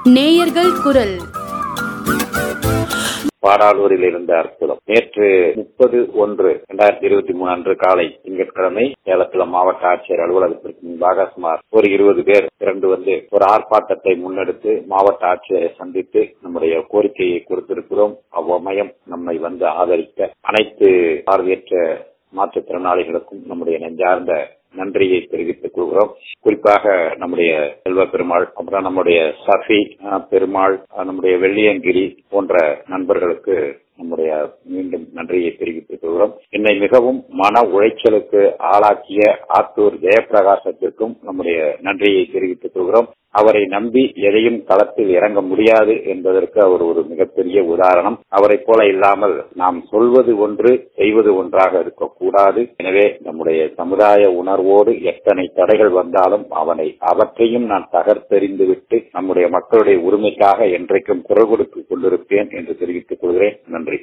நேயர்கள் குரல். பாடாலூரில் இருந்த அற்புதம். நேற்று 30/1/2023 அன்று காலை திங்கட்கிழமை சேலத்தில் மாவட்ட ஆட்சியர் அலுவலகத்திற்கு முன்பாக சுமார் ஒரு 20 பேர் திரண்டு வந்து ஒரு ஆர்ப்பாட்டத்தை முன்னெடுத்து மாவட்ட ஆட்சியரை சந்தித்து நம்முடைய கோரிக்கையை கொடுத்திருக்கிறோம். அவ்வமயம் நம்மை வந்து ஆதரித்த அனைத்து பார்வையற்ற மாற்றுத்திறனாளிகளுக்கும் நம்முடைய நெஞ்சார்ந்த நன்றியை தெரிவித்துக் கொள்கிறோம். குறிப்பாக நம்முடைய செல்வ பெருமாள், அப்புறம் நம்முடைய சஃபி பெருமாள், நம்முடைய வெள்ளியங்கிரி போன்ற நண்பர்களுக்கு நம்முடைய மீண்டும் நன்றியை தெரிவித்துக் கொள்கிறோம். என்னை மிகவும் மன உளைச்சலுக்கு ஆளாக்கிய ஆத்தூர் ஜெயபிரகாசத்திற்கும் நம்முடைய நன்றியை தெரிவித்துக் கொள்கிறோம். அவரை நம்பி எதையும் களத்தில் இறங்க முடியாது என்பதற்கு அவர் ஒரு மிகப்பெரிய உதாரணம். அவரை போல இல்லாமல் நாம் சொல்வது ஒன்று செய்வது ஒன்றாக இருக்கக்கூடாது. எனவே நம்முடைய சமுதாய உணர்வோடு எத்தனை தடைகள் வந்தாலும் அவற்றையும் நான் தகர்த்தெறிந்துவிட்டு நம்முடைய மக்களுடைய உரிமைக்காக என்றைக்கும் குரல் கொடுத்துக் கொண்டிருப்பேன் என்று தெரிவித்துக் கொள்கிறேன். நன்றி.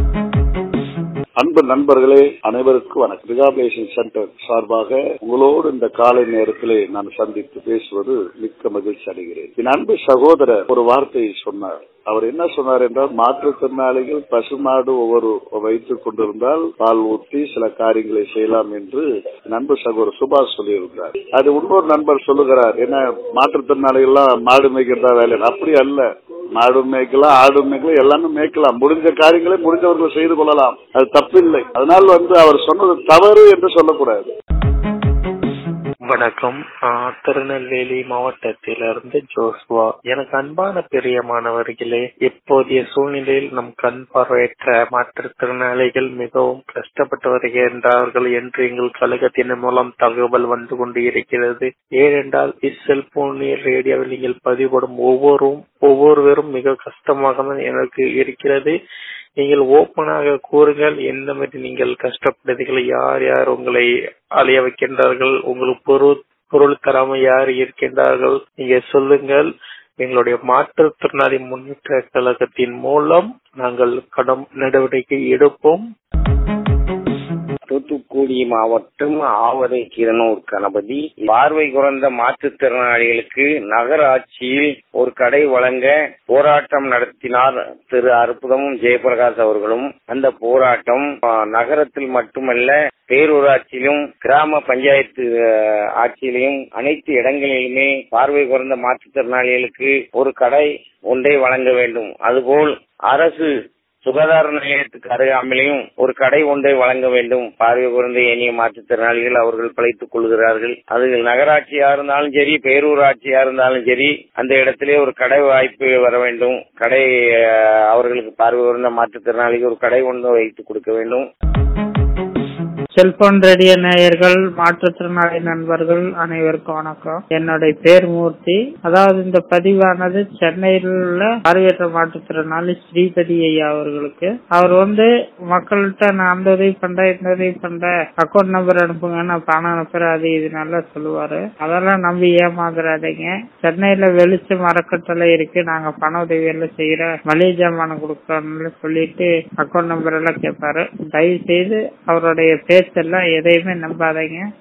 அன்பு நண்பர்களே, அனைவருக்கும் வணக்கம். ரிஹாபிலிடேஷன் சென்டர் சார்பாக உங்களோடு இந்த காலை நேரத்திலே நான் சந்தித்து பேசுவது மிக்க மகிழ்ச்சி அடைகிறேன். என் அன்பு சகோதரர் ஒரு வார்த்தையை சொன்னார். அவர் என்ன சொன்னார் என்றால், மாற்றுத்திறனாளிகள் பசுமாடு ஒவ்வொரு வைத்துக் கொண்டிருந்தால் பால் ஊற்றி சில காரியங்களை செய்யலாம் என்று நண்பு சகோதரர் சுபாஷ் சொல்லியிருக்கிறார். அது இன்னொரு நண்பர் சொல்லுகிறார், என்ன மாற்றுத்திறனாளிகள் எல்லாம் மாடு மேய்க்கிறதா வேலை? அப்படி அல்ல. மாடு மேய்க்கலாம், ஆடு மேய்க்கலாம், எல்லாமே மேய்க்கலாம். முடிஞ்ச காரியங்களை முடிஞ்சவர்கள் செய்து கொள்ளலாம். அது தப்பில்லை. அதனால் அவர் சொன்னது தவறு என்று சொல்லக்கூடாது. வணக்கம். திருநெல்வேலி மாவட்டத்திலிருந்து ஜோஸ்வா. எனக்கு அன்பான பிரியமானவர்களே, இப்போதைய சூழ்நிலையில் நம் கண் பார்வையற்ற மாற்றுத்திறனாளிகள் மிகவும் கஷ்டப்பட்டு வருகின்றார்கள் என்று எங்கள் கழகத்தின் மூலம் தகவல் வந்து கொண்டு இருக்கிறது. ஏனென்றால் செல்போனில் ரேடியோவில் நீங்கள் பதிவுபடும் ஒவ்வொருவரும் மிக கஷ்டமாக எனக்கு இருக்கிறது. நீங்கள் ஓப்பனாக கூறுங்கள், எந்த மாதிரி நீங்கள் கஷ்டப்படுறீர்கள், யார் யார் உங்களை அலைய வைக்கின்றார்கள், உங்களுக்கு பொருள் தராம யார் இருக்கின்றார்கள், நீங்க சொல்லுங்கள். எங்களுடைய மாற்றுத்திறனாளி முன்னேற்ற கழகத்தின் மூலம் நாங்கள் கடும் நடவடிக்கை எடுப்போம். தூத்துக்குடி மாவட்டம் ஆவரை கிரணூர் கணபதி. பார்வை குறைந்த மாற்றுத்திறனாளிகளுக்கு நகராட்சியில் ஒரு கடை வழங்க போராட்டம் நடத்தினார் திரு அற்புதமும் ஜெயபிரகாஷ் அவர்களும். அந்த போராட்டம் நகரத்தில் மட்டுமல்ல, பேரூராட்சியிலும் கிராம பஞ்சாயத்து ஆட்சியிலும் அனைத்து இடங்களிலுமே பார்வை குறைந்த மாற்றுத்திறனாளிகளுக்கு ஒரு கடை ஒன்றை வழங்க வேண்டும். அதுபோல் அரசு சுகாதார நிலையத்துக்கு அருகாமையிலும் ஒரு கடை ஒன்றை வழங்க வேண்டும். பார்வை குறைந்த ஏனைய மாற்றுத்திறனாளிகள் அவர்கள் பிழைத்துக் கொள்கிறார்கள். அது நகராட்சியா இருந்தாலும் சரி, பேரூராட்சியா இருந்தாலும் சரி, அந்த இடத்திலே ஒரு கடை வாய்ப்பு வர வேண்டும். கடை அவர்களுக்கு பார்வை குறைந்த மாற்றுத்திறனாளிகள் ஒரு கடை ஒன்று வைத்து கொடுக்க வேண்டும். செல்போன் ரேடியோ நேயர்கள், மாற்றுத்திறனாளி நண்பர்கள் அனைவருக்கும் வணக்கம். என்னுடைய பேர் மூர்த்தி. அதாவது இந்த பதிவானது சென்னையில் உள்ள பார்வையற்ற மாற்றுத்திறனாளி ஸ்ரீபதி ஐயா அவர்களுக்கு. அவர் மக்கள்கிட்ட நான் அந்த உதவி பண்றேன், இந்த உதவி பண்றேன், அக்கௌண்ட் நம்பர் அனுப்புங்க, நான் பணம் அனுப்புறேன், அது இது நல்லா சொல்லுவாரு. அதெல்லாம் நம்பி ஏமாந்துடாதீங்க. சென்னையில வெளிச்சம் அறக்கட்டளை இருக்கு, நாங்க பண உதவி எல்லாம் செய்யறோம், மளிகை ஜாமான் கொடுக்கறோம்னு சொல்லிட்டு அக்கௌண்ட் நம்பர் எல்லாம் கேட்பாரு. தயவு செய்து அவருடைய பேச்செல்லாம் எதையுமே நம்பாதீங்க.